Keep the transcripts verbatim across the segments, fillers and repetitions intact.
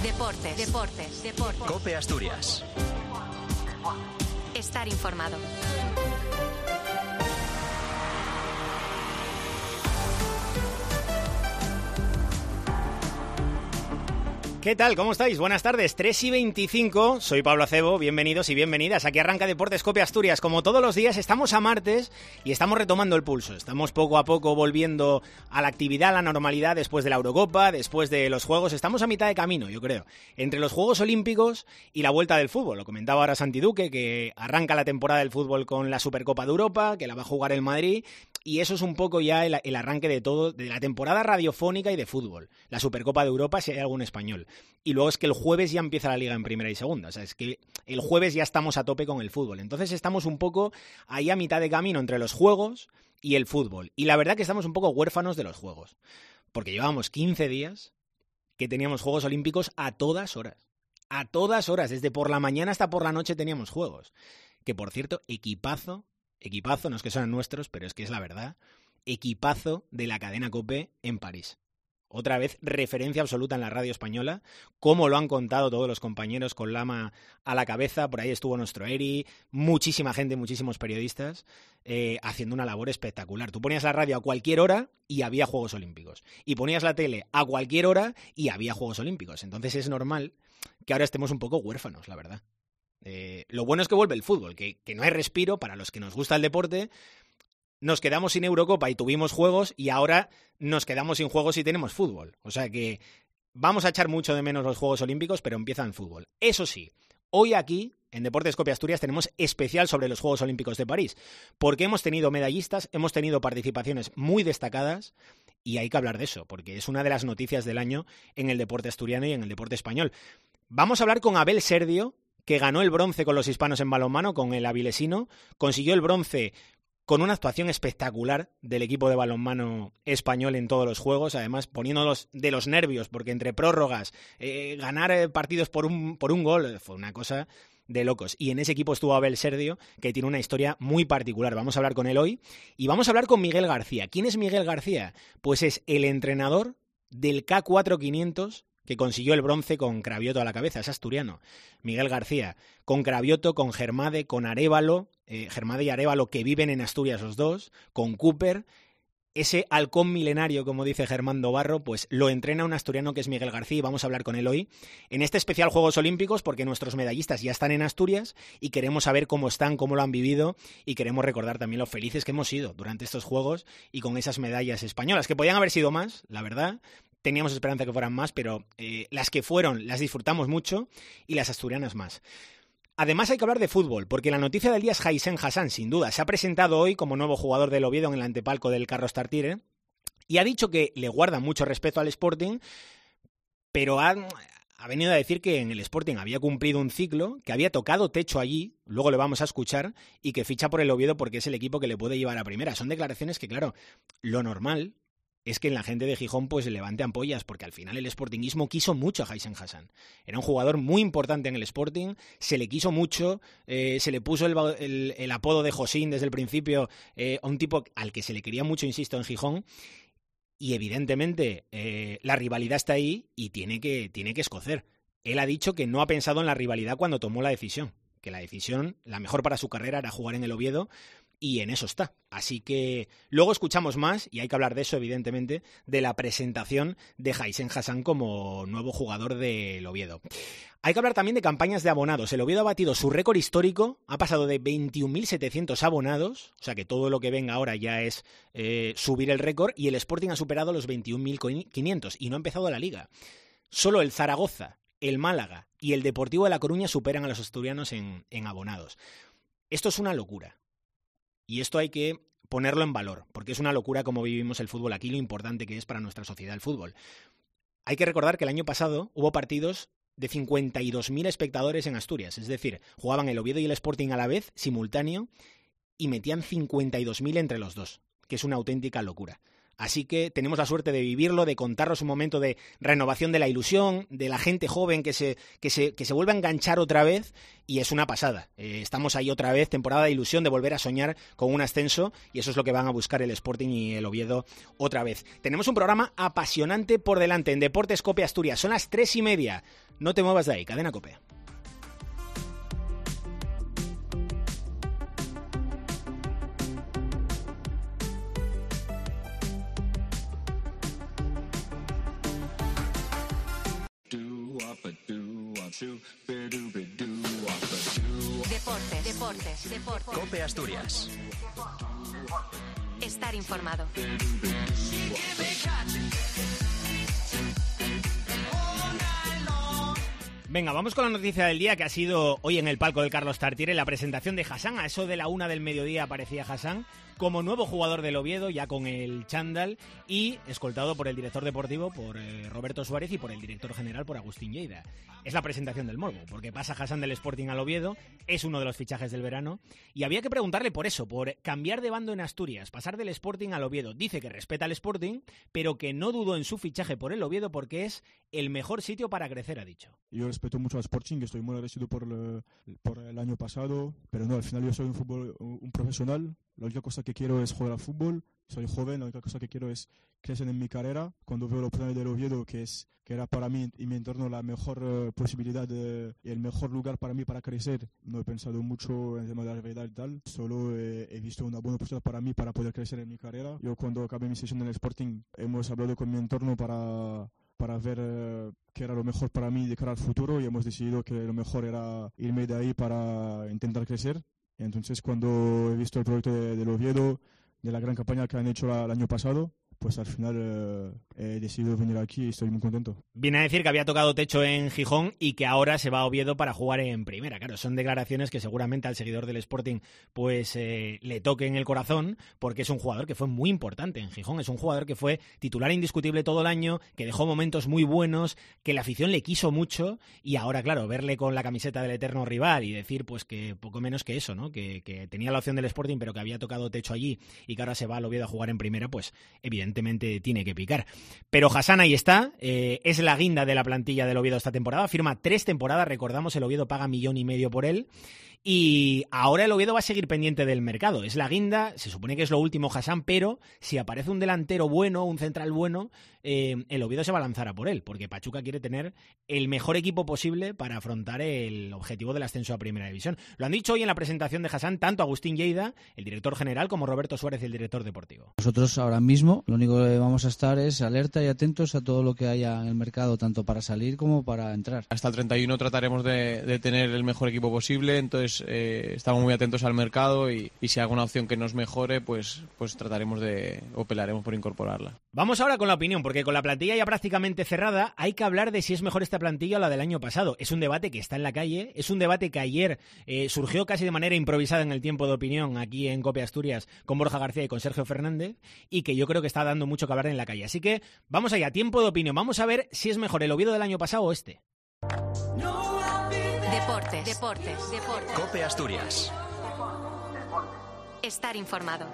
Deportes, deportes, deportes. COPE Asturias. Estar informado. ¿Qué tal? ¿Cómo estáis? Buenas tardes, tres y veinticinco, soy Pablo Acebo, bienvenidos y bienvenidas. Aquí arranca Deportes COPE Asturias. Como todos los días, estamos a martes y estamos retomando el pulso. Estamos poco a poco volviendo a la actividad, a la normalidad, después de la Eurocopa, después de los Juegos. Estamos a mitad de camino, yo creo, entre los Juegos Olímpicos y la vuelta del fútbol. Lo comentaba ahora Santi Duque, que arranca la temporada del fútbol con la Supercopa de Europa, que la va a jugar el Madrid, y eso es un poco ya el, el arranque de todo, de la temporada radiofónica y de fútbol. La Supercopa de Europa, si hay algún español. Y luego es que el jueves ya empieza la Liga en primera y segunda. O sea, es que el jueves ya estamos a tope con el fútbol. Entonces estamos un poco ahí a mitad de camino entre los juegos y el fútbol. Y la verdad que estamos un poco huérfanos de los juegos. Porque llevábamos quince días que teníamos Juegos Olímpicos a todas horas. A todas horas. Desde por la mañana hasta por la noche teníamos juegos. Que por cierto, equipazo, equipazo, no es que sean nuestros, pero es que es la verdad, equipazo de la cadena COPE en París. Otra vez, referencia absoluta en la radio española, como lo han contado todos los compañeros con Lama a la cabeza. Por ahí estuvo nuestro Eri, muchísima gente, muchísimos periodistas, eh, haciendo una labor espectacular. Tú ponías la radio a cualquier hora y había Juegos Olímpicos. Y ponías la tele a cualquier hora y había Juegos Olímpicos. Entonces es normal que ahora estemos un poco huérfanos, la verdad. Eh, lo bueno es que vuelve el fútbol, que, que no hay respiro para los que nos gusta el deporte. Nos quedamos sin Eurocopa y tuvimos juegos, y ahora nos quedamos sin juegos y tenemos fútbol. O sea que vamos a echar mucho de menos los Juegos Olímpicos, pero empieza el fútbol. Eso sí, hoy aquí, en Deportes COPE Asturias, tenemos especial sobre los Juegos Olímpicos de París, porque hemos tenido medallistas, hemos tenido participaciones muy destacadas, y hay que hablar de eso, porque es una de las noticias del año en el deporte asturiano y en el deporte español. Vamos a hablar con Abel Serdio, que ganó el bronce con los hispanos en balonmano, con el avilesino, consiguió el bronce con una actuación espectacular del equipo de balonmano español en todos los juegos, además poniéndolos de los nervios, porque entre prórrogas, eh, ganar eh, partidos por un, por un gol, fue una cosa de locos. Y en ese equipo estuvo Abel Serdio, que tiene una historia muy particular. Vamos a hablar con él hoy y vamos a hablar con Miguel García. ¿Quién es Miguel García? Pues es el entrenador del K cuatro quinientos, que consiguió el bronce con Cravioto a la cabeza, es asturiano. Miguel García, con Cravioto, con Germade, con Arévalo, eh, Germade y Arévalo, que viven en Asturias los dos, con Cooper, ese halcón milenario, como dice Germando Barro, pues lo entrena un asturiano que es Miguel García, y vamos a hablar con él hoy en este especial Juegos Olímpicos, porque nuestros medallistas ya están en Asturias y queremos saber cómo están, cómo lo han vivido, y queremos recordar también lo felices que hemos sido durante estos Juegos y con esas medallas españolas, que podían haber sido más, la verdad. Teníamos esperanza que fueran más, pero eh, las que fueron las disfrutamos mucho, y las asturianas más. Además hay que hablar de fútbol, porque la noticia del día es Jaisen Hassan, sin duda. Se ha presentado hoy como nuevo jugador del Oviedo en el antepalco del Carlos Tartiere y ha dicho que le guarda mucho respeto al Sporting, pero ha, ha venido a decir que en el Sporting había cumplido un ciclo, que había tocado techo allí, luego le vamos a escuchar, y que ficha por el Oviedo porque es el equipo que le puede llevar a primera. Son declaraciones que, claro, lo normal es que la gente de Gijón pues levante ampollas, porque al final el sportinguismo quiso mucho a Jaisen Hassan. Era un jugador muy importante en el Sporting, se le quiso mucho, eh, se le puso el, el, el apodo de Josín desde el principio, eh, a un tipo al que se le quería mucho, insisto, en Gijón, y evidentemente eh, la rivalidad está ahí y tiene que, tiene que escocer. Él ha dicho que no ha pensado en la rivalidad cuando tomó la decisión, que la decisión, la mejor para su carrera, era jugar en el Oviedo, y en eso está. Así que luego escuchamos más, y hay que hablar de eso, evidentemente, de la presentación de Jaisen Hassan como nuevo jugador del Oviedo. Hay que hablar también de campañas de abonados. El Oviedo ha batido su récord histórico, ha pasado de veintiún mil setecientos abonados, o sea que todo lo que venga ahora ya es eh, subir el récord, y el Sporting ha superado los veintiún mil quinientos y no ha empezado la Liga. Solo el Zaragoza, el Málaga y el Deportivo de La Coruña superan a los asturianos en, en abonados. Esto es una locura. Y esto hay que ponerlo en valor, porque es una locura cómo vivimos el fútbol aquí, lo importante que es para nuestra sociedad el fútbol. Hay que recordar que el año pasado hubo partidos de cincuenta y dos mil espectadores en Asturias, es decir, jugaban el Oviedo y el Sporting a la vez, simultáneo, y metían cincuenta y dos mil entre los dos, que es una auténtica locura. Así que tenemos la suerte de vivirlo, de contarnos un momento de renovación de la ilusión, de la gente joven que se, que se, que se vuelve a enganchar otra vez, y es una pasada. Eh, estamos ahí otra vez, temporada de ilusión, de volver a soñar con un ascenso, y eso es lo que van a buscar el Sporting y el Oviedo otra vez. Tenemos un programa apasionante por delante en Deportes COPE Asturias. Son las tres y media. No te muevas de ahí, Cadena COPE. Deportes, deportes, deportes. COPE Asturias. Estar informado. Venga, vamos con la noticia del día que ha sido hoy en el palco del Carlos Tartiere, la presentación de Hassan. A eso de la una del mediodía aparecía Hassan como nuevo jugador del Oviedo, ya con el chándal y escoltado por el director deportivo, por eh, Roberto Suárez, y por el director general, por Agustín Lleida. Es la presentación del morbo, porque pasa Hassan del Sporting al Oviedo, es uno de los fichajes del verano, y había que preguntarle por eso, por cambiar de bando en Asturias, pasar del Sporting al Oviedo. Dice que respeta al Sporting, pero que no dudó en su fichaje por el Oviedo porque es el mejor sitio para crecer, ha dicho. Yo respeto mucho al Sporting, estoy muy agradecido por el, por el año pasado, pero no, al final yo soy un, fútbol, un profesional. La única cosa que quiero es jugar al fútbol, soy joven, la única cosa que quiero es crecer en mi carrera. Cuando veo los planes del Oviedo, que es que era para mí y mi entorno la mejor uh, posibilidad de, y el mejor lugar para mí para crecer, no he pensado mucho en el tema de la realidad y tal, solo eh, he visto una buena oportunidad para mí para poder crecer en mi carrera. Yo cuando acabé mi sesión en el Sporting hemos hablado con mi entorno para... para ver uh, qué era lo mejor para mí de cara al futuro, y hemos decidido que lo mejor era irme de ahí para intentar crecer. Entonces, cuando he visto el proyecto de, del Oviedo, de la gran campaña que han hecho la, el año pasado, pues al final eh, he decidido venir aquí y estoy muy contento. Viene a decir que había tocado techo en Gijón y que ahora se va a Oviedo para jugar en primera. Claro, son declaraciones que seguramente al seguidor del Sporting pues eh, le toquen el corazón, porque es un jugador que fue muy importante en Gijón. Es un jugador que fue titular indiscutible todo el año, que dejó momentos muy buenos, que la afición le quiso mucho, y ahora, claro, verle con la camiseta del eterno rival y decir pues que poco menos que eso, ¿no? Que, que tenía la opción del Sporting, pero que había tocado techo allí y que ahora se va al Oviedo a jugar en primera, pues evidentemente evidentemente tiene que picar. Pero Hassan ahí está, eh, es la guinda de la plantilla del Oviedo esta temporada, firma tres temporadas, recordamos, el Oviedo paga millón y medio por él, y ahora el Oviedo va a seguir pendiente del mercado. Es la guinda, se supone que es lo último Hassan, pero si aparece un delantero bueno, un central bueno, eh, el Oviedo se va a lanzar a por él, porque Pachuca quiere tener el mejor equipo posible para afrontar el objetivo del ascenso a Primera División. Lo han dicho hoy en la presentación de Hassan tanto Agustín Lleida, el director general, como Roberto Suárez, el director deportivo. Nosotros ahora mismo lo único que vamos a estar es alerta y atentos a todo lo que haya en el mercado, tanto para salir como para entrar. Hasta el treinta y uno trataremos de, de tener el mejor equipo posible, entonces eh, estamos muy atentos al mercado y, y si hay alguna opción que nos mejore, pues, pues trataremos de, o pelearemos por incorporarla. Vamos ahora con la opinión, porque con la plantilla ya prácticamente cerrada hay que hablar de si es mejor esta plantilla o la del año pasado. Es un debate que está en la calle, es un debate que ayer eh, surgió casi de manera improvisada en el tiempo de opinión aquí en COPE Asturias con Borja García y con Sergio Fernández, y que yo creo que está dando mucho que hablar en la calle. Así que vamos allá, tiempo de opinión. Vamos a ver si es mejor el Oviedo del año pasado o este. Deportes, deportes, deportes. COPE Asturias. Estar informado.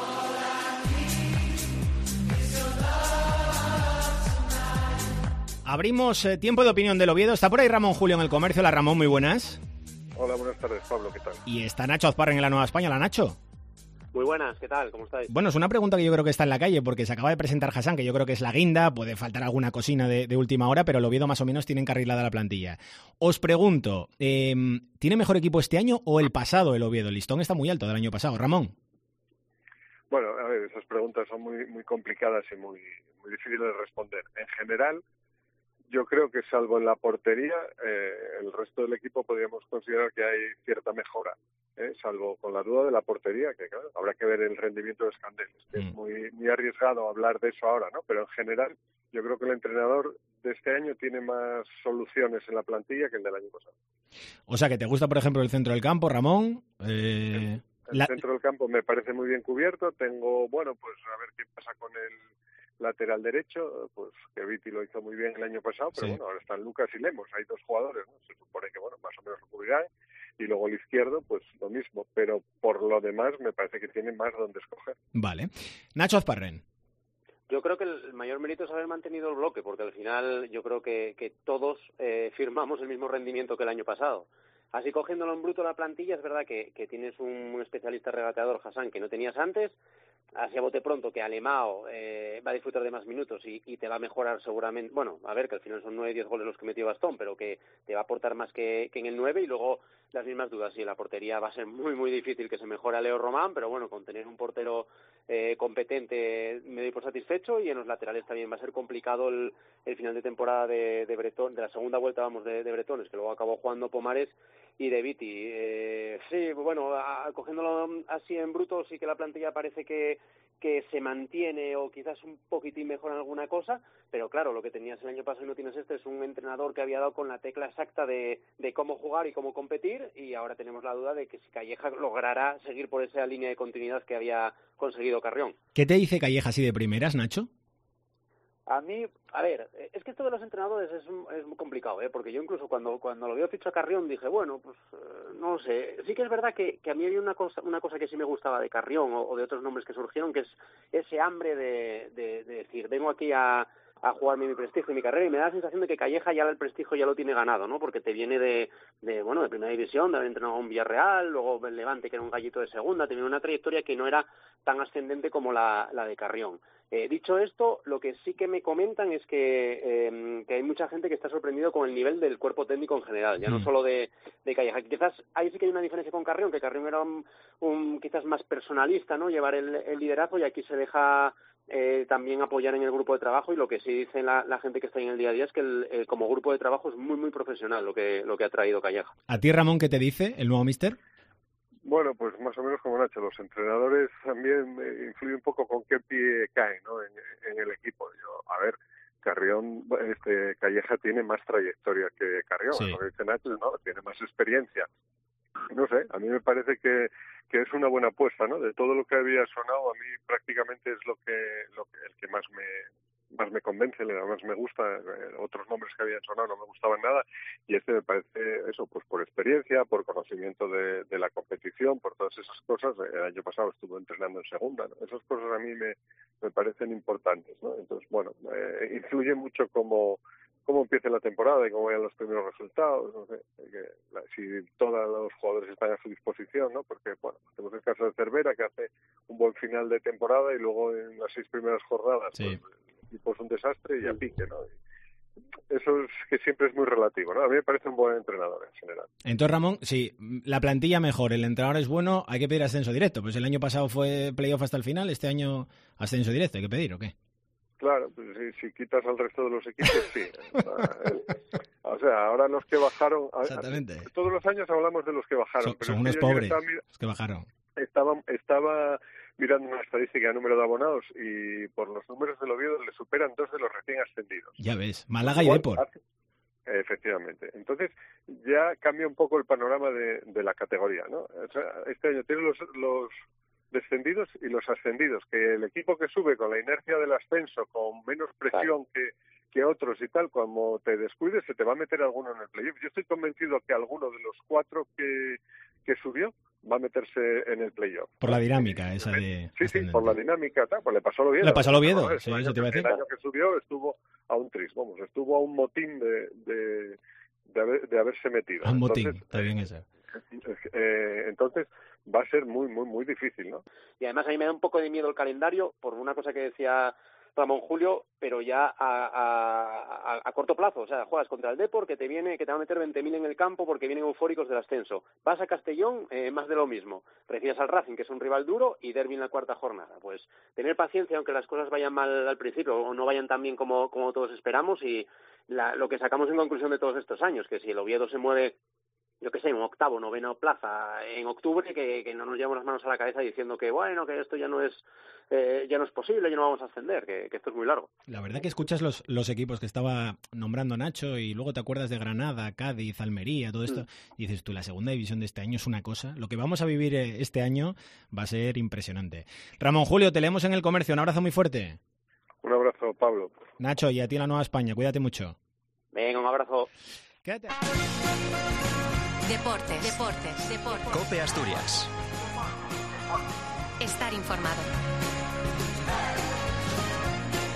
Abrimos eh, tiempo de opinión del Oviedo. Está por ahí Ramón Julio en El Comercio. La Ramón, muy buenas. Hola, buenas tardes, Pablo, ¿qué tal? Y está Nacho Azparren en la Nueva España. La Nacho. Muy buenas, ¿qué tal? ¿Cómo estáis? Bueno, es una pregunta que yo creo que está en la calle, porque se acaba de presentar Hassan, que yo creo que es la guinda, puede faltar alguna cocina de, de última hora, pero el Oviedo más o menos tiene encarrilada la plantilla. Os pregunto, eh, ¿tiene mejor equipo este año o el pasado el Oviedo? El listón está muy alto del año pasado. Ramón. Bueno, a ver, esas preguntas son muy muy complicadas y muy, muy difíciles de responder. En general, yo creo que salvo en la portería, eh, el resto del equipo podríamos considerar que hay cierta mejora, ¿eh? Salvo con la duda de la portería, que claro, habrá que ver el rendimiento de Escandeles, que mm. es muy, muy arriesgado hablar de eso ahora, ¿no? Pero en general, yo creo que el entrenador de este año tiene más soluciones en la plantilla que el del año pasado. O sea, que te gusta, por ejemplo, el centro del campo, Ramón. Eh, el la... centro del campo me parece muy bien cubierto. Tengo, bueno, pues a ver qué pasa con el lateral derecho, pues que Viti lo hizo muy bien el año pasado, pero sí. Bueno, ahora están Lucas y Lemos, hay dos jugadores, ¿no? Se supone que, bueno, más o menos lo cubrirán, y luego el izquierdo, pues lo mismo, pero por lo demás me parece que tiene más donde escoger. Vale. Nacho Azparren. Yo creo que el mayor mérito es haber mantenido el bloque, porque al final yo creo que, que todos eh, firmamos el mismo rendimiento que el año pasado. Así, cogiéndolo en bruto la plantilla, es verdad que, que tienes un especialista regateador, Hassan, que no tenías antes. Así a bote pronto que Alemao eh, va a disfrutar de más minutos y, y te va a mejorar seguramente. Bueno, a ver, que al final son nueve diez goles los que metió Bastón, pero que te va a aportar más que, que en el nueve. Y luego las mismas dudas. Sí, en la portería va a ser muy, muy difícil que se mejore a Leo Román, pero bueno, con tener un portero eh, competente me doy por satisfecho. Y en los laterales también va a ser complicado el, el final de temporada de, de Bretón, de la segunda vuelta, vamos, de, de Bretones, que luego acabó jugando Pomares y de Viti. Eh, sí, bueno, a, cogiéndolo así en bruto, sí que la plantilla parece que, que se mantiene o quizás un poquitín mejor en alguna cosa, pero claro, lo que tenías el año pasado y no tienes este es un entrenador que había dado con la tecla exacta de, de cómo jugar y cómo competir, y ahora tenemos la duda de que si Calleja logrará seguir por esa línea de continuidad que había conseguido Carrión. ¿Qué te dice Calleja así de primeras, Nacho? A mí, a ver, es que esto de los entrenadores es, es muy complicado, ¿eh? Porque yo incluso cuando cuando lo veo ficho a Carrión dije, bueno, pues eh, no sé. Sí que es verdad que, que a mí había una cosa una cosa que sí me gustaba de Carrión o, o de otros nombres que surgieron, que es ese hambre de, de, de decir, vengo aquí a, a jugarme mi prestigio y mi carrera, y me da la sensación de que Calleja ya el prestigio ya lo tiene ganado, ¿no? Porque te viene de, de bueno, de primera división, de haber entrenado a un Villarreal, luego el Levante, que era un gallito de segunda, tenía una trayectoria que no era tan ascendente como la, la de Carrión. Eh, dicho esto, lo que sí que me comentan es que, eh, que hay mucha gente que está sorprendido con el nivel del cuerpo técnico en general, ya mm. no solo de, de Calleja. Quizás ahí sí que hay una diferencia con Carrión, que Carrión era un, un quizás más personalista, ¿no? Llevar el, el liderazgo, y aquí se deja eh, también apoyar en el grupo de trabajo, y lo que sí dice la, la gente que está en el día a día es que el, el, como grupo de trabajo es muy, muy profesional lo que, lo que ha traído Calleja. ¿A ti, Ramón, qué te dice el nuevo míster? Bueno, pues más o menos como Nacho, los entrenadores también eh, influyen un poco con qué pie caen, ¿no? en, en el equipo. Yo, a ver, Carrión, este Calleja tiene más trayectoria que Carrión, sí. Lo que dice Nacho, ¿no? Tiene más experiencia. No sé, a mí me parece que, que es una buena apuesta, ¿no? De todo lo que había sonado, a mí prácticamente es lo que, lo que el que más me más me convence, el que más me gusta. Eh, otros nombres que habían sonado no me gustaban nada, y este me parece eso, pues por experiencia, por conocimiento de, de la competición, por todas esas cosas. El año pasado estuvo entrenando en segunda, ¿no? Esas cosas a mí me, me parecen importantes, ¿no? Entonces, bueno, eh, influye mucho cómo cómo empiece la temporada y cómo vayan los primeros resultados, no sé, que, la, si todos los jugadores están a su disposición, ¿no? Porque, bueno, tenemos el caso de Cervera, que hace un buen final de temporada y luego en las seis primeras jornadas, sí. pues, el equipo es un desastre y a pique, ¿no? Y eso es que siempre es muy relativo, ¿no? A mí me parece un buen entrenador en general. Entonces, Ramón, si la plantilla mejor, el entrenador es bueno, hay que pedir ascenso directo. Pues el año pasado fue playoff hasta el final, este año ascenso directo, ¿hay que pedir o qué? Claro, pues si, si quitas al resto de los equipos, sí. O sea, ahora los que bajaron... Exactamente. Todos los años hablamos de los que bajaron. Son, pero son es unos que pobres estaba, los que bajaron. Estaba, estaba mirando una estadística de número de abonados y por los números del Oviedo le superan dos de los recién ascendidos. Ya ves, Málaga y Depor. Efectivamente. Entonces ya cambia un poco el panorama de, de la categoría, ¿no? O sea, este año tiene los... los descendidos y los ascendidos, que el equipo que sube con la inercia del ascenso, con menos presión que, que otros y tal, cuando te descuides se te va a meter alguno en el playoff. Yo estoy convencido que alguno de los cuatro que, que subió va a meterse en el playoff. Por la dinámica esa de... Sí, sí, por la dinámica, tal, pues le pasó al Oviedo. Le pasó al Oviedo, ¿no? sí, el eso te iba a decir. El año que subió estuvo a un tris, vamos, estuvo a un motín de, de, de, haber, de haberse metido. A un motín, Entonces, está bien eso. Eh, entonces va a ser muy, muy, muy difícil, ¿no? Y además a mí me da un poco de miedo el calendario por una cosa que decía Ramón Julio, pero ya a, a, a, a corto plazo. O sea, juegas contra el Depor, que te viene, que te va a meter veinte mil en el campo porque vienen eufóricos del ascenso. Vas a Castellón, eh, más de lo mismo. Recibes al Racing, que es un rival duro, y derbi en la cuarta jornada. Pues tener paciencia, aunque las cosas vayan mal al principio o no vayan tan bien como, como todos esperamos, y la, lo que sacamos en conclusión de todos estos años, que si el Oviedo se mueve, yo qué sé, un octavo, noveno plaza en octubre, que, que no nos llevamos las manos a la cabeza diciendo que bueno, que esto ya no es eh, ya no es posible, ya no vamos a ascender, que, que esto es muy largo. La verdad que escuchas los, los equipos que estaba nombrando Nacho y luego te acuerdas de Granada, Cádiz, Almería, todo esto, mm. y dices tú, la segunda división de este año es una cosa, lo que vamos a vivir este año va a ser impresionante. Ramón Julio, te leemos en El Comercio, un abrazo muy fuerte. Un abrazo, Pablo. Nacho, y a ti en la Nueva España, cuídate mucho. Venga, un abrazo. Quédate. Deportes, deportes, deportes. COPE Asturias. Estar informado.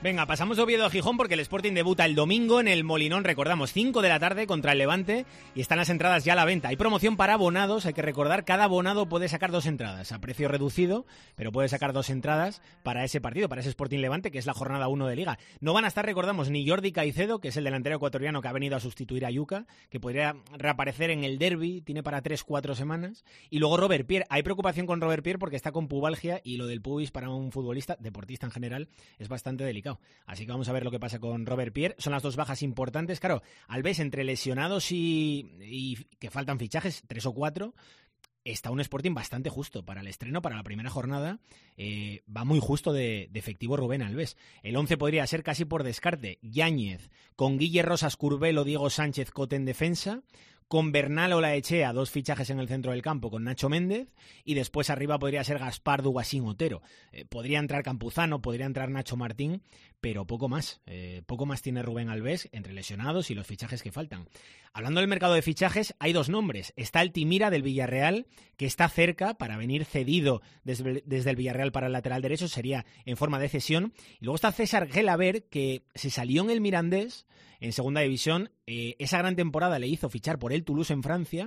Venga, pasamos de Oviedo a Gijón porque el Sporting debuta el domingo en el Molinón, recordamos, cinco de la tarde contra el Levante y están las entradas ya a la venta. Hay promoción para abonados, hay que recordar, cada abonado puede sacar dos entradas a precio reducido, pero puede sacar dos entradas para ese partido, para ese Sporting Levante, que es la jornada uno de Liga. No van a estar, recordamos, ni Jordi Caicedo, que es el delantero ecuatoriano que ha venido a sustituir a Yuca, que podría reaparecer en el derbi, tiene para tres cuatro semanas, y luego Robert Pierre. Hay preocupación con Robert Pierre porque está con pubalgia y lo del pubis para un futbolista, deportista en general, es bastante delicado. Así que vamos a ver lo que pasa con Robert Pierre. Son las dos bajas importantes. Claro, Alves, entre lesionados y, y que faltan fichajes, tres o cuatro, está un Sporting bastante justo para el estreno, para la primera jornada. Eh, va muy justo de, de efectivo Rubén Alves. El once podría ser casi por descarte. Yáñez, con Guille Rosas, Curbelo, Diego Sánchez, Cote en defensa, con Bernal Olaechea, dos fichajes en el centro del campo, con Nacho Méndez, y después arriba podría ser Gaspar, Duguasín, Otero. Eh, podría entrar Campuzano, podría entrar Nacho Martín, pero poco más. Eh, poco más tiene Rubén Alves entre lesionados y los fichajes que faltan. Hablando del mercado de fichajes, hay dos nombres. Está el Timira del Villarreal, que está cerca para venir cedido desde, desde el Villarreal para el lateral derecho, sería en forma de cesión. Y luego está César Gelaber, que se salió en el Mirandés, en segunda división. Eh, esa gran temporada le hizo fichar por el Toulouse en Francia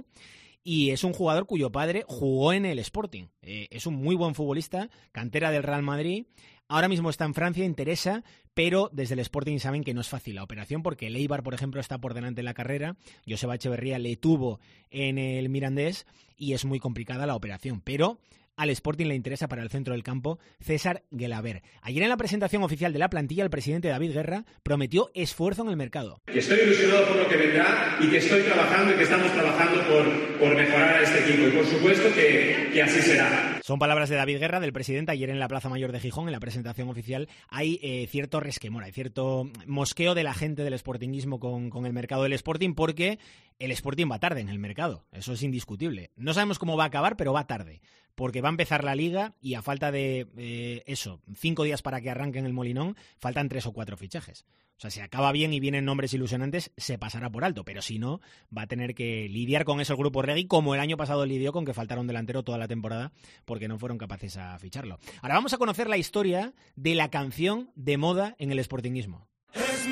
y es un jugador cuyo padre jugó en el Sporting. Eh, es un muy buen futbolista, cantera del Real Madrid. Ahora mismo está en Francia, interesa, pero desde el Sporting saben que no es fácil la operación porque el Eibar, por ejemplo, está por delante en la carrera. Joseba Echeverría le tuvo en el Mirandés y es muy complicada la operación, pero al Sporting le interesa para el centro del campo César Gelaber. Ayer en la presentación oficial de la plantilla, el presidente David Guerra prometió esfuerzo en el mercado. Que estoy ilusionado por lo que vendrá y que estoy trabajando y que estamos trabajando por, por mejorar a este equipo. Y por supuesto que, que así será. Son palabras de David Guerra, del presidente. Ayer en la Plaza Mayor de Gijón, en la presentación oficial, hay eh, cierto resquemor, hay cierto mosqueo de la gente del sportinguismo con, con el mercado del Sporting, porque el Sporting va tarde en el mercado. Eso es indiscutible. No sabemos cómo va a acabar, pero va tarde. Porque va a empezar la Liga y a falta de, eh, eso, cinco días para que arranque en el Molinón, faltan tres o cuatro fichajes. O sea, si acaba bien y vienen nombres ilusionantes, se pasará por alto. Pero si no, va a tener que lidiar con eso el Grupo Regui, como el año pasado lidió con que faltaron delantero toda la temporada porque no fueron capaces a ficharlo. Ahora vamos a conocer la historia de la canción de moda en el sportinguismo. Es mi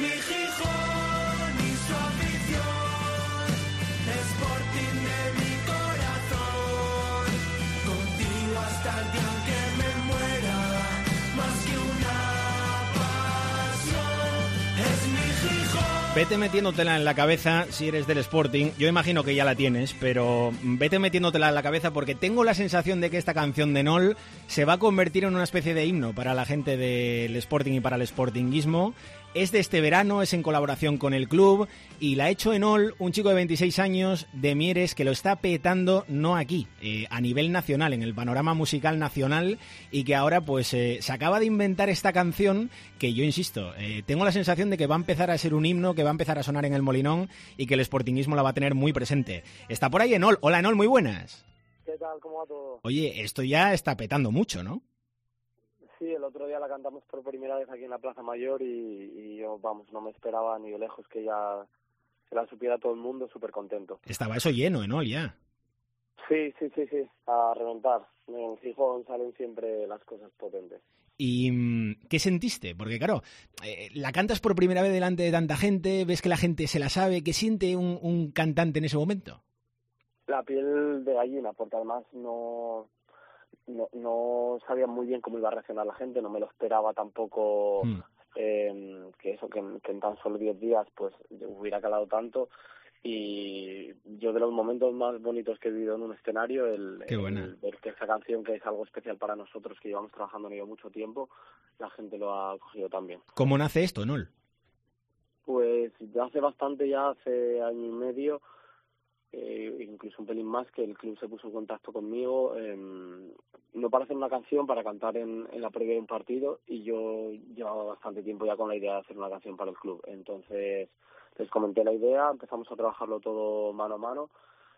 Gijón y su afición, Sporting de mi corazón, contigo hasta el día en que me muera, más que una pasión. Es mi Gijón. Vete metiéndotela en la cabeza si eres del Sporting. Yo imagino que ya la tienes, pero vete metiéndotela en la cabeza porque tengo la sensación de que esta canción de Nol se va a convertir en una especie de himno para la gente del Sporting y para el sportinguismo. Es de este verano, es en colaboración con el club y la ha hecho Enol, un chico de veintiséis años de Mieres que lo está petando no aquí, eh, a nivel nacional, en el panorama musical nacional, y que ahora pues eh, se acaba de inventar esta canción que yo insisto, eh, tengo la sensación de que va a empezar a ser un himno, que va a empezar a sonar en el Molinón y que el sportinguismo la va a tener muy presente. Está por ahí Enol. Hola Enol, muy buenas. ¿Qué tal? ¿Cómo va todo? Oye, esto ya está petando mucho, ¿no? Sí, el otro día la cantamos por primera vez aquí en la Plaza Mayor y, y yo, vamos, no me esperaba ni de lejos que ya se la supiera todo el mundo, súper contento. Estaba eso lleno, Enol, ya. Sí, sí, sí, sí, a reventar. En Gijón salen siempre las cosas potentes. ¿Y qué sentiste? Porque claro, eh, la cantas por primera vez delante de tanta gente, ves que la gente se la sabe. ¿Qué siente un, un cantante en ese momento? La piel de gallina, porque además no... No, no sabía muy bien cómo iba a reaccionar la gente, no me lo esperaba tampoco mm. eh, que eso, que, que en tan solo diez días pues hubiera calado tanto, y yo de los momentos más bonitos que he vivido en un escenario, el, el ver que esa canción, que es algo especial para nosotros, que llevamos trabajando en ello mucho tiempo, la gente lo ha cogido también. ¿Cómo nace esto, Nol? Pues hace bastante ya, hace año y medio, Eh, incluso un pelín más, que el club se puso en contacto conmigo, eh, no para hacer una canción, para cantar en, en la previa de un partido, y yo llevaba bastante tiempo ya con la idea de hacer una canción para el club. Entonces les comenté la idea, empezamos a trabajarlo todo mano a mano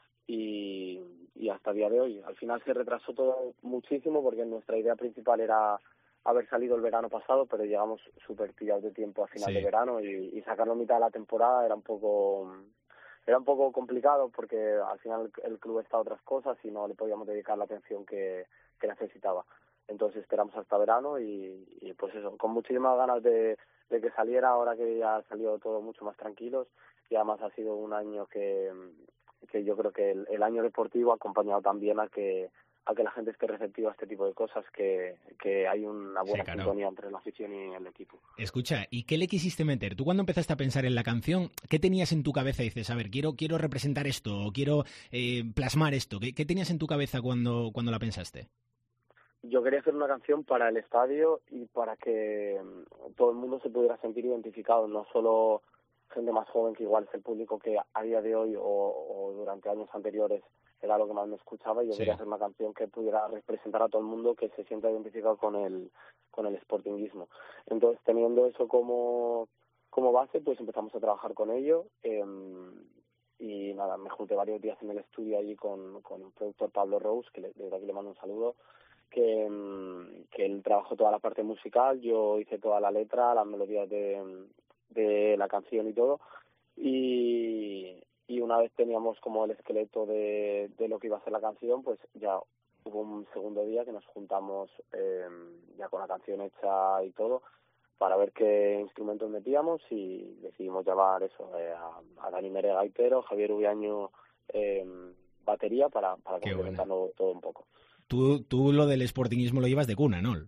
y, y hasta el día de hoy. Al final se retrasó todo muchísimo porque nuestra idea principal era haber salido el verano pasado, pero llegamos súper pillados de tiempo a final sí. de verano y, y sacarlo a mitad de la temporada era un poco... Era un poco complicado porque al final el club está a otras cosas y no le podíamos dedicar la atención que, que necesitaba. entonces esperamos hasta verano y, y pues eso, con muchísimas ganas de, de que saliera, ahora que ya ha salido todo mucho más tranquilos, y además ha sido un año que, que yo creo que el, el año deportivo ha acompañado también a que a que la gente esté receptiva a este tipo de cosas, que, que hay una buena sí, claro. sintonía entre la afición y el equipo. Escucha, ¿y qué le quisiste meter? Tú cuando empezaste a pensar en la canción, ¿qué tenías en tu cabeza? Dices, a ver, quiero quiero representar esto, o quiero eh, plasmar esto. ¿Qué, ¿Qué tenías en tu cabeza cuando, cuando la pensaste? Yo quería hacer una canción para el estadio y para que todo el mundo se pudiera sentir identificado, no solo gente más joven, que igual es el público que a día de hoy o, o durante años anteriores era lo que más me escuchaba, y yo sí. quería hacer una canción que pudiera representar a todo el mundo, que se sienta identificado con el con el sportinguismo. Entonces, teniendo eso como como base, pues empezamos a trabajar con ello, eh, y nada, me junté varios días en el estudio allí con, con el productor Pablo Rose, que le, desde aquí le mando un saludo, que, que él trabajó toda la parte musical, yo hice toda la letra, las melodías de, de la canción y todo, y y una vez teníamos como el esqueleto de, de lo que iba a ser la canción, pues ya hubo un segundo día que nos juntamos eh, ya con la canción hecha y todo, para ver qué instrumentos metíamos, y decidimos llamar eso eh, a, a Dani Mere gaitero, Javier Ubiaño eh, batería, para, para complementarlo todo un poco. Tú, tú lo del sportingismo lo llevas de cuna, ¿no?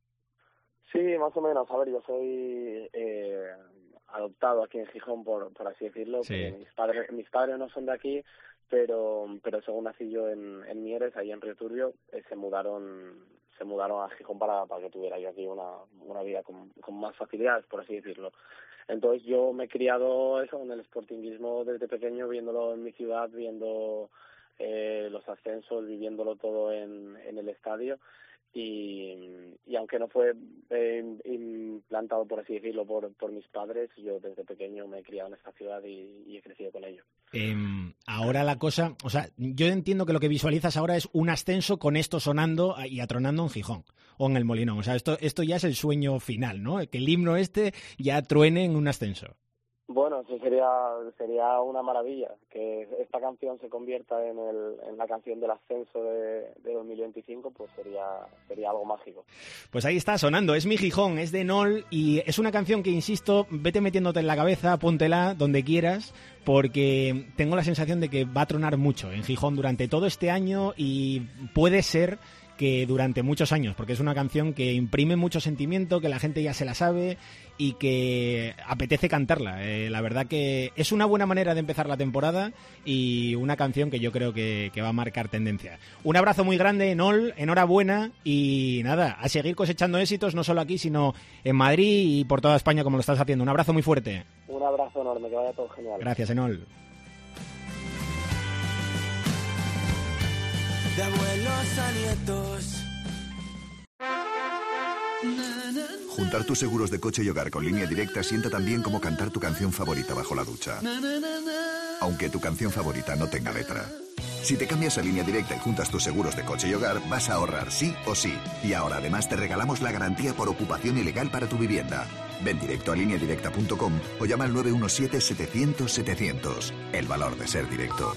Sí, más o menos. A ver, yo soy eh, adoptado aquí en Gijón, por, por así decirlo. Sí. Mis padres mis padres no son de aquí, pero pero según nací yo en, en Mieres, ahí en Río Turbio, eh, se mudaron se mudaron a Gijón para, para que tuviera yo aquí una, una vida con, con más facilidades, por así decirlo. Entonces yo me he criado eso en el sportinguismo desde pequeño, viéndolo en mi ciudad, viendo eh, los ascensos, viviéndolo todo en, en el estadio. Y, y aunque no fue eh, implantado, por así decirlo, por, por mis padres, yo desde pequeño me he criado en esta ciudad y, y he crecido con ello. Eh, ahora la cosa, o sea, yo entiendo que lo que visualizas ahora es un ascenso con esto sonando y atronando en Gijón o en el Molinón. O sea, esto, esto ya es el sueño final, ¿no? Que el himno este ya truene en un ascenso. Bueno, eso sería sería una maravilla, que esta canción se convierta en el en la canción del ascenso de, de dos mil veinticinco, pues sería sería algo mágico. Pues ahí está sonando, es Mi Gijón, es de Nol, y es una canción que, insisto, vete metiéndote en la cabeza, póntela donde quieras, porque tengo la sensación de que va a tronar mucho en Gijón durante todo este año, y puede ser que durante muchos años, porque es una canción que imprime mucho sentimiento, que la gente ya se la sabe y que apetece cantarla. Eh, la verdad que es una buena manera de empezar la temporada y una canción que yo creo que, que va a marcar tendencia. Un abrazo muy grande, Nol, enhorabuena, y nada, a seguir cosechando éxitos, no solo aquí, sino en Madrid y por toda España como lo estás haciendo. Un abrazo muy fuerte. Un abrazo enorme, que vaya todo genial. Gracias, Enol. De abuelos a nietos. Juntar tus seguros de coche y hogar con Línea Directa sienta tan bien como cantar tu canción favorita bajo la ducha. Aunque tu canción favorita no tenga letra. Si te cambias a Línea Directa y juntas tus seguros de coche y hogar, vas a ahorrar sí o sí. Y ahora además te regalamos la garantía por ocupación ilegal para tu vivienda. Ven directo a línea directa punto com o llama al nueve uno siete, setecientos, setecientos. El valor de ser directo.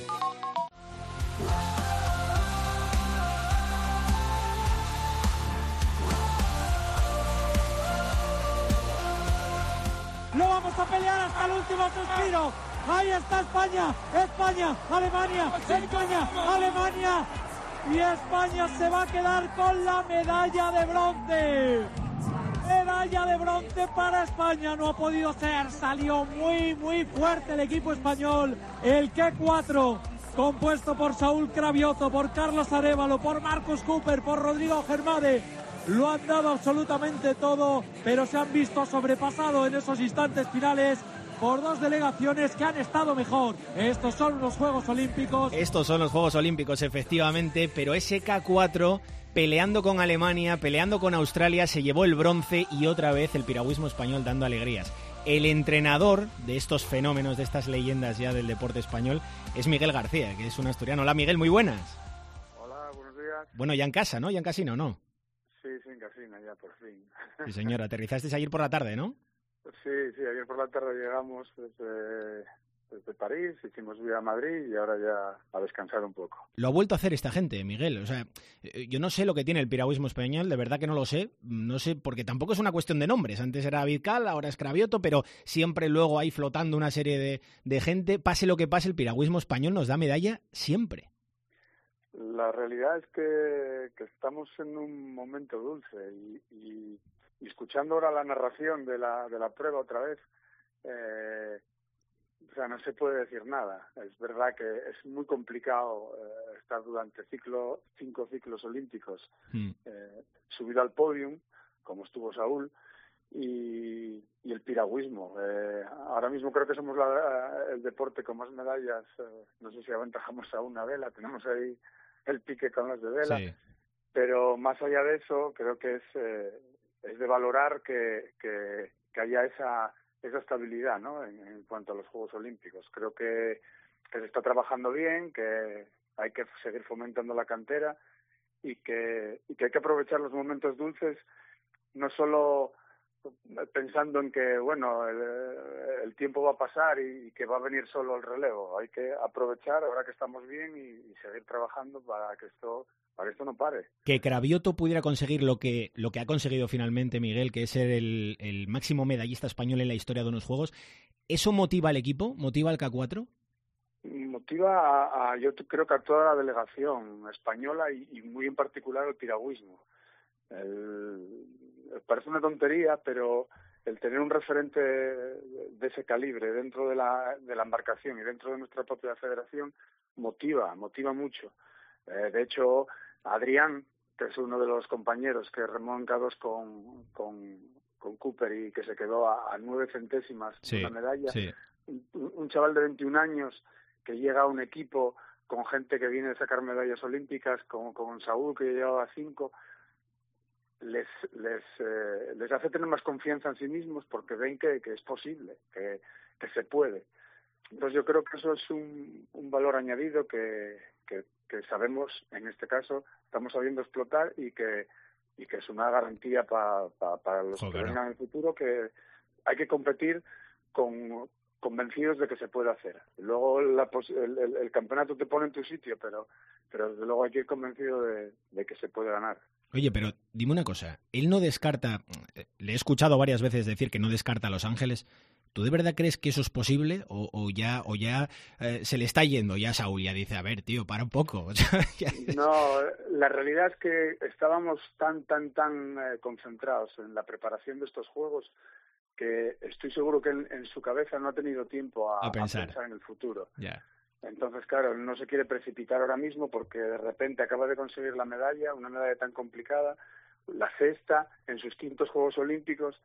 Lo vamos a pelear hasta el último suspiro. Ahí está España, España, Alemania, España, Alemania. Y España se va a quedar con la medalla de bronce. Medalla de bronce para España. No ha podido ser, salió muy, muy fuerte el equipo español. El Q cuatro, compuesto por Saúl Cravioto, por Carlos Arévalo, por Marcus Cooper, por Rodrigo Germade. Lo han dado absolutamente todo, pero se han visto sobrepasados en esos instantes finales por dos delegaciones que han estado mejor. Estos son los Juegos Olímpicos. Estos son los Juegos Olímpicos, efectivamente, pero ese K cuatro, peleando con Alemania, peleando con Australia, se llevó el bronce, y otra vez el piragüismo español dando alegrías. El entrenador de estos fenómenos, de estas leyendas ya del deporte español, es Miguel García, que es un asturiano. Hola, Miguel, muy buenas. Hola, buenos días. Bueno, ya en casa, ¿no? Ya en casino, ¿no? Sí, sí, en casina, ya por fin. Sí, señor, aterrizasteis ayer por la tarde, ¿no? Sí, sí, ayer por la tarde llegamos desde, desde París, hicimos vía a Madrid y ahora ya a descansar un poco. Lo ha vuelto a hacer esta gente, Miguel. O sea, yo no sé lo que tiene el piragüismo español, de verdad que no lo sé. No sé, porque tampoco es una cuestión de nombres. Antes era Vidcal, ahora es Cravioto, pero siempre luego hay flotando una serie de, de gente. Pase lo que pase, el piragüismo español nos da medalla siempre. La realidad es que, que estamos en un momento dulce y, y, y escuchando ahora la narración de la, de la prueba otra vez, eh, o sea, no se puede decir nada. Es verdad que es muy complicado eh, estar durante ciclo, cinco ciclos olímpicos mm. eh, subido al podium, como estuvo Saúl, y, y el piragüismo. Eh, ahora mismo creo que somos la, el deporte con más medallas. Eh, no sé si aventajamos a una vela, tenemos ahí el pique con las de vela, sí. Pero más allá de eso, creo que es, eh, es de valorar que, que, que haya esa... esa estabilidad, ¿no? En, en cuanto a los Juegos Olímpicos. Creo que, que se está trabajando bien, que hay que seguir fomentando la cantera y que, y que hay que aprovechar los momentos dulces, no solo pensando en que, bueno, el, el tiempo va a pasar y, y que va a venir solo el relevo. Hay que aprovechar ahora que estamos bien y, y seguir trabajando para que esto para que esto no pare. Que Cravioto pudiera conseguir lo que lo que ha conseguido finalmente Miguel, que es ser el, el máximo medallista español en la historia de unos Juegos, ¿eso motiva al equipo? ¿Motiva al K cuatro? Motiva a, a yo creo que a toda la delegación española y, y muy en particular al piragüismo. El, parece una tontería, pero el tener un referente de ese calibre dentro de la, de la embarcación y dentro de nuestra propia federación motiva, motiva mucho. Eh, de hecho, Adrián, que es uno de los compañeros que remó en K dos con, con, con Cooper y que se quedó a, a nueve centésimas sí, de la medalla, sí. un, un chaval de veintiún años que llega a un equipo con gente que viene de sacar medallas olímpicas, con, con Saúl que llevaba cinco, les les eh, les hace tener más confianza en sí mismos porque ven que, que es posible, que, que se puede. Entonces yo creo que eso es un, un valor añadido que, que, que sabemos, en este caso, estamos sabiendo explotar y que y que es una garantía pa, pa, para los Joder. que vengan en el futuro, que hay que competir con convencidos de que se puede hacer. Luego la, el, el, el campeonato te pone en tu sitio, pero pero desde luego hay que ir convencido de, de que se puede ganar. Oye, pero dime una cosa, él no descarta, le he escuchado varias veces decir que no descarta a Los Ángeles. ¿Tú de verdad crees que eso es posible? ¿O, o ya, o ya eh, se le está yendo? Ya Saúl ya dice, a ver, tío, para un poco. No, la realidad es que estábamos tan, tan, tan eh, concentrados en la preparación de estos juegos que estoy seguro que en, en su cabeza no ha tenido tiempo a, a, pensar. a pensar en el futuro. Yeah. Entonces, claro, no se quiere precipitar ahora mismo porque de repente acaba de conseguir la medalla, una medalla tan complicada, la sexta en sus quintos Juegos Olímpicos.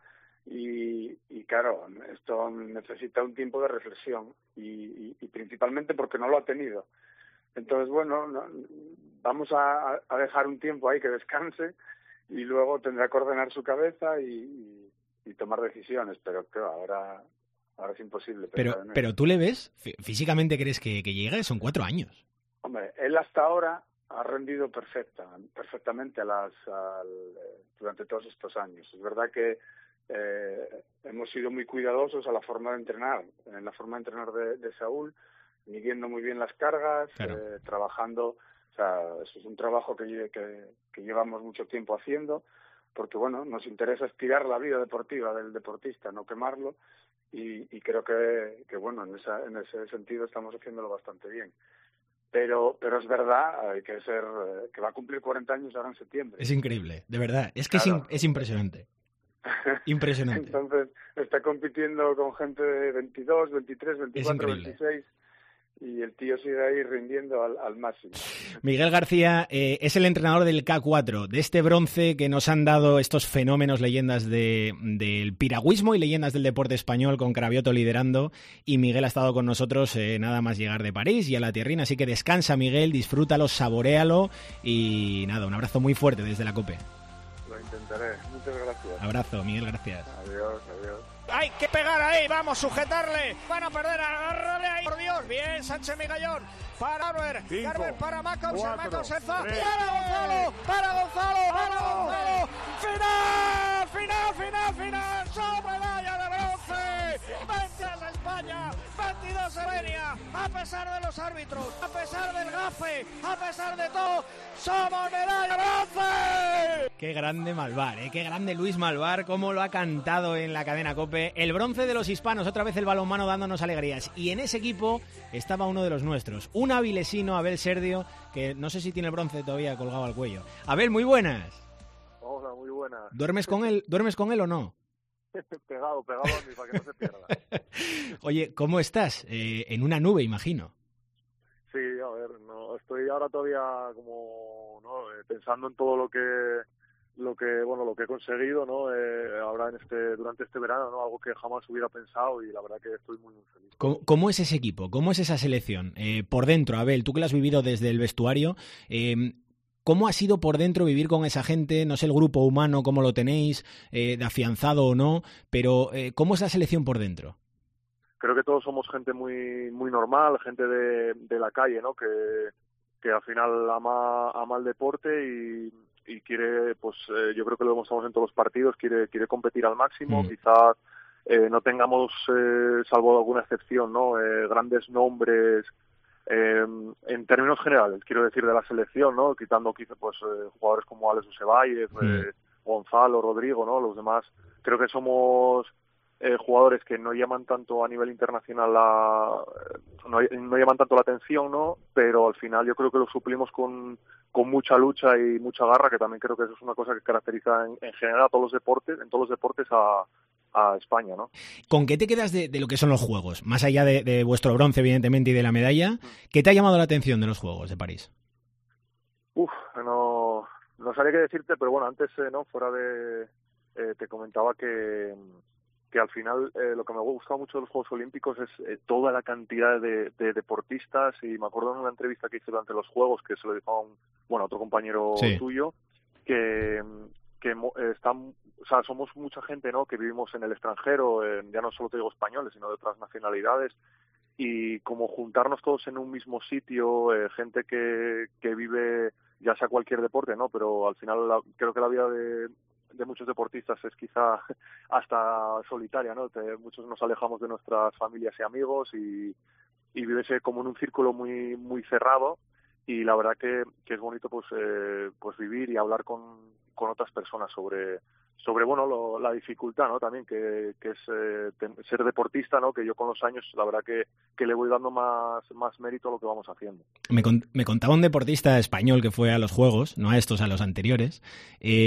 Y, y claro, esto necesita un tiempo de reflexión y, y, y principalmente porque no lo ha tenido. Entonces, bueno, no, vamos a, a dejar un tiempo ahí que descanse y luego tendrá que ordenar su cabeza y, y, y tomar decisiones, pero claro, ahora, ahora es imposible. Pero, pero tú le ves, físicamente crees que, que llega, son cuatro años. Hombre, él hasta ahora ha rendido perfecta, perfectamente a las, al, durante todos estos años. Es verdad que Eh, hemos sido muy cuidadosos a la forma de entrenar, en la forma de entrenar de, de Saúl, midiendo muy bien las cargas, claro. eh, trabajando, o sea, eso es un trabajo que, que, que llevamos mucho tiempo haciendo, porque bueno, nos interesa estirar la vida deportiva del deportista, no quemarlo, y, y creo que, que bueno, en, esa, en ese sentido estamos haciéndolo bastante bien. Pero pero es verdad, hay que ser, eh, que va a cumplir cuarenta años ahora en septiembre. Es increíble, de verdad, es que claro. es, es impresionante. Impresionante. Entonces está compitiendo con gente de veintidós, veintitrés, veinticuatro, veintiséis y el tío sigue ahí rindiendo al, al máximo. Miguel García eh, es el entrenador del K cuatro, de este bronce que nos han dado estos fenómenos, leyendas de, del piragüismo y leyendas del deporte español, con Cravioto liderando, y Miguel ha estado con nosotros eh, nada más llegar de París y a la tierrina, así que descansa Miguel, disfrútalo, saboréalo y nada, un abrazo muy fuerte desde la COPE. Lo intentaré. Muchas gracias. Abrazo, Miguel, gracias. Adiós, adiós. Hay que pegar ahí, vamos, sujetarle. Van a perder, agárrale ahí, por Dios. Bien, Sánchez Migallón. Para Garber, Garber para Macos, Macos se za. Para Gonzalo, para Gonzalo, para Gonzalo. Final, final, final, final. Son medalla de bronce. Vence a España. España, veintidós Eslovenia, a pesar de los árbitros, a pesar del gafe, a pesar de todo, somos medalla bronce. Qué grande Malvar, ¿eh? Qué grande Luis Malvar, cómo lo ha cantado en la cadena COPE. El bronce de los hispanos, otra vez el balonmano dándonos alegrías. Y en ese equipo estaba uno de los nuestros, un avilesino, Abel Serdio, que no sé si tiene el bronce todavía colgado al cuello. Abel, muy buenas. Hola, muy buenas. ¿Duermes con él, ¿duermes con él o no? pegado, pegado a mí para que no se pierda. Oye, ¿cómo estás? Eh, en una nube, imagino. Sí, a ver, no, estoy ahora todavía como no eh, pensando en todo lo que lo que bueno lo que he conseguido, no eh, ahora en este durante este verano, no algo que jamás hubiera pensado, y la verdad que estoy muy, muy feliz. ¿Cómo, cómo es ese equipo? ¿Cómo es esa selección? Eh, por dentro, Abel, tú que lo has vivido desde el vestuario, eh, ¿cómo ha sido por dentro vivir con esa gente? No sé el grupo humano, cómo lo tenéis, eh, de afianzado o no, pero eh, ¿cómo es la selección por dentro? Creo que todos somos gente muy muy normal, gente de, de la calle, ¿no? Que, que al final ama, ama el deporte y, y quiere, pues eh, yo creo que lo demostramos en todos los partidos, quiere quiere competir al máximo. Mm. Quizás eh, no tengamos, eh, salvo alguna excepción, ¿no? Eh, grandes nombres eh, en términos generales, quiero decir, de la selección, ¿no? Quitando quizás pues eh, jugadores como Alex Usevalle, mm. eh, Gonzalo, Rodrigo, ¿no? Los demás, creo que somos Eh, jugadores que no llaman tanto a nivel internacional la, no, no llaman tanto la atención, ¿no? Pero al final yo creo que lo suplimos con, con mucha lucha y mucha garra, que también creo que eso es una cosa que caracteriza en, en general a todos los deportes, en todos los deportes a, a España, ¿no? ¿Con qué te quedas de, de lo que son los Juegos? Más allá de, de vuestro bronce, evidentemente, y de la medalla, ¿qué te ha llamado la atención de los Juegos de París? Uf, no, no sabría qué decirte, pero bueno, antes, eh, no, fuera de, eh, te comentaba que que al final eh, lo que me ha gustado mucho de los Juegos Olímpicos es eh, toda la cantidad de, de deportistas, y me acuerdo en una entrevista que hice durante los Juegos, que se lo dijo a un, bueno, otro compañero sí. tuyo, que, que eh, están, o sea, somos mucha gente, ¿no?, que vivimos en el extranjero, eh, ya no solo te digo españoles, sino de otras nacionalidades, y como juntarnos todos en un mismo sitio, eh, gente que, que vive ya sea cualquier deporte, ¿no?, pero al final la, creo que la vida de de muchos deportistas es quizá hasta solitaria, ¿no? Te, muchos nos alejamos de nuestras familias y amigos y, y vives como en un círculo muy muy cerrado, y la verdad que, que es bonito pues eh, pues vivir y hablar con, con otras personas sobre sobre bueno lo, la dificultad, ¿no? También que, que es eh, ten, ser deportista, ¿no? Que yo con los años la verdad que, que le voy dando más más mérito a lo que vamos haciendo. Me, con, me contaba un deportista español que fue a los Juegos, no a estos, a los anteriores. Eh,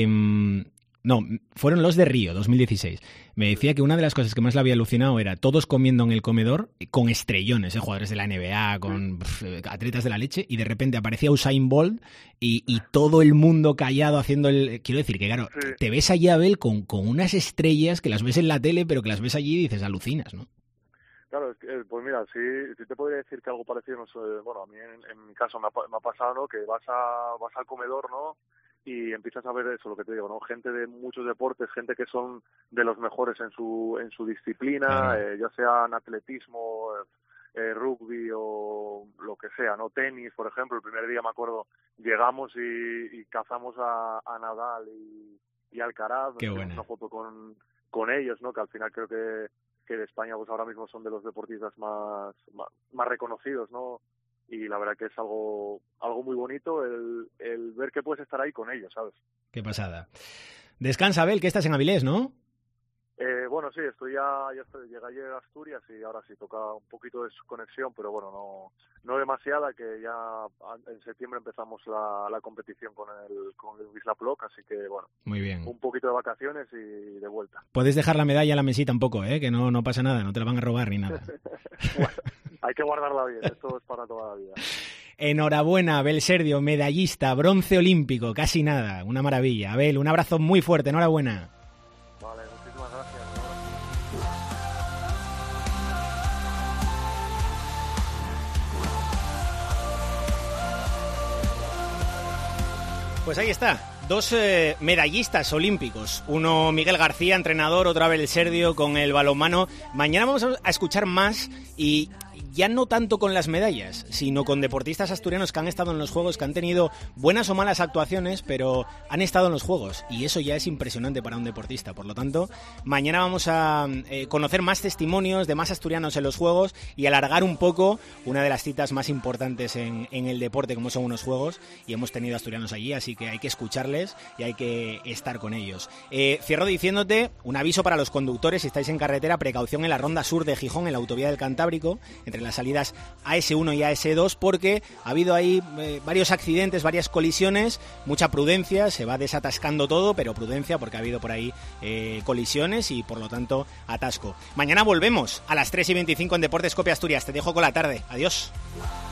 No, fueron los de Río, dos mil dieciséis. Me decía que una de las cosas que más le había alucinado era todos comiendo en el comedor con estrellones, ¿eh? Jugadores de la N B A, con pff, atletas de la leche, y de repente aparecía Usain Bolt y, y todo el mundo callado haciendo el... Quiero decir que, claro, sí. te ves allí, Abel, con, con unas estrellas que las ves en la tele, pero que las ves allí y dices, alucinas, ¿no? Claro, pues mira, sí, sí te podría decir que algo parecido, no sé, bueno, a mí en, en mi caso me ha, me ha pasado, ¿no?, que vas a vas al comedor, ¿no?, y empiezas a ver eso, lo que te digo, ¿no? Gente de muchos deportes, gente que son de los mejores en su en su disciplina, uh-huh. eh, ya sea en atletismo, eh, rugby o lo que sea, ¿no? Tenis, por ejemplo. El primer día, me acuerdo, llegamos y, y cazamos a, a Nadal y, y Alcaraz. Qué buena. Una foto con, con ellos, ¿no? Que al final creo que, que de España pues ahora mismo son de los deportistas más, más, más reconocidos, ¿no? Y la verdad que es algo algo muy bonito el, el ver que puedes estar ahí con ellos, ¿sabes? Qué pasada. Descansa, Abel, que estás en Avilés, ¿no? Eh, bueno, sí, estoy ya, ya estoy, llegué ayer a Asturias y ahora sí toca un poquito de conexión, pero bueno, no no demasiada, que ya en septiembre empezamos la, la competición con el con el Wisla Plock, así que bueno. Muy bien. Un poquito de vacaciones y de vuelta. Puedes dejar la medalla en la mesita un poco, ¿eh? Que no, no pasa nada, no te la van a robar ni nada. Bueno, hay que guardarla bien, esto es para toda la vida. Enhorabuena, Abel Serdio, medallista, bronce olímpico, casi nada, una maravilla. Abel, un abrazo muy fuerte, enhorabuena. Vale, muchísimas gracias. Pues ahí está. Dos eh, medallistas olímpicos, uno Miguel García, entrenador, otro Abel Serdio con el balonmano. Mañana vamos a escuchar más y, ya no tanto con las medallas, sino con deportistas asturianos que han estado en los Juegos, que han tenido buenas o malas actuaciones, pero han estado en los Juegos, y eso ya es impresionante para un deportista. Por lo tanto, mañana vamos a eh, conocer más testimonios de más asturianos en los Juegos y alargar un poco una de las citas más importantes en, en el deporte, como son unos Juegos, y hemos tenido asturianos allí, así que hay que escucharles y hay que estar con ellos. Eh, cierro diciéndote un aviso para los conductores: si estáis en carretera, precaución en la ronda sur de Gijón, en la autovía del Cantábrico, entre las salidas A ese uno y A ese dos, porque ha habido ahí eh, varios accidentes, varias colisiones, mucha prudencia, se va desatascando todo, pero prudencia porque ha habido por ahí eh, colisiones y por lo tanto atasco. Mañana volvemos a las tres y veinticinco en Deportes Cope Asturias. Te dejo con la tarde. Adiós.